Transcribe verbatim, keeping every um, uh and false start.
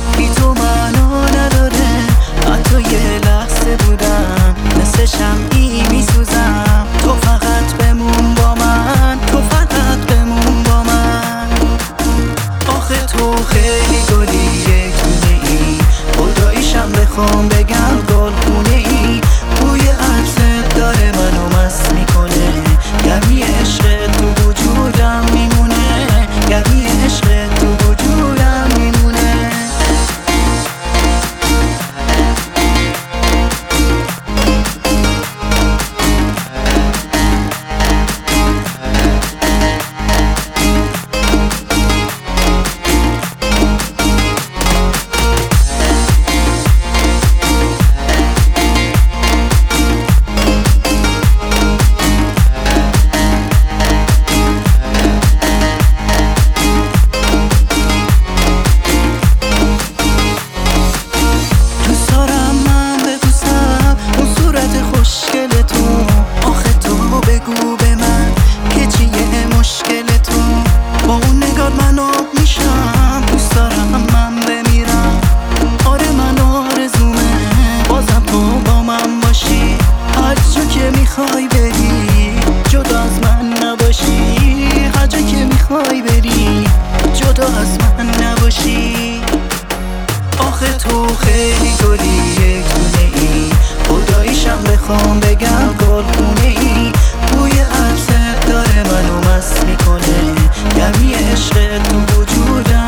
بی تو معنا نداره. حتی یه لحظه بودم مثل شمعی میسوزم. تو فقط بمون با من، تو فقط بمون با من. آخه تو خیلی گلی یک دونه ای، خداییشم بخوام بگم گلخونه ای. بوی عطرت داره منو مست میکنه، گرمی عشق تو وجودم میمونه، گرمی عشق تو وجودم میمونه. میخوای بری جدا از من نباشی، هر جا که میخوای بری جدا از من نباشی. آخه تو خیلی گلی یک دونه ای، خداییشم بخوام بگم گلخونه ای. بوی عطرت داره منو مست میکنه، گرمی عشق تو وجودم